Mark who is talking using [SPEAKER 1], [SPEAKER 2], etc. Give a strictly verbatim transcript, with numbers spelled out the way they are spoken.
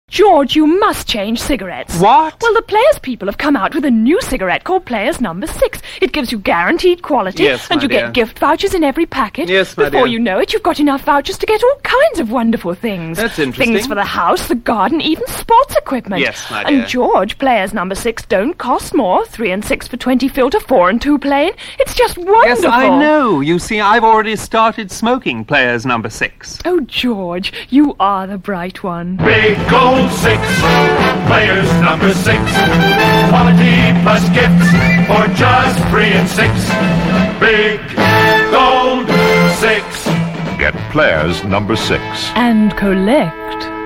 [SPEAKER 1] George, you must change cigarettes.
[SPEAKER 2] What?
[SPEAKER 1] Well, the Players people have come out with a new cigarette called Players Number Six. It gives you guaranteed quality,
[SPEAKER 2] Yes,
[SPEAKER 1] and
[SPEAKER 2] my
[SPEAKER 1] you
[SPEAKER 2] dear.
[SPEAKER 1] get gift vouchers in every packet.
[SPEAKER 2] Yes, my
[SPEAKER 1] Before
[SPEAKER 2] dear.
[SPEAKER 1] you know it, you've got enough vouchers to get all kinds of wonderful things.
[SPEAKER 2] That's interesting.
[SPEAKER 1] Things for the house, the garden, even sports equipment.
[SPEAKER 2] Yes, my dear.
[SPEAKER 1] And George, Players Number Six don't cost more. Three and six for twenty filter, four and two plain. It's just wonderful.
[SPEAKER 2] Yes, I know. You see, I've already started smoking Players Number Six.
[SPEAKER 1] Oh, George, you are the bright one.
[SPEAKER 3] Big Gold Six, Players Number Six. Quality plus gifts for just three and six. Big Gold Six.
[SPEAKER 4] Get Players Number Six.
[SPEAKER 1] And collect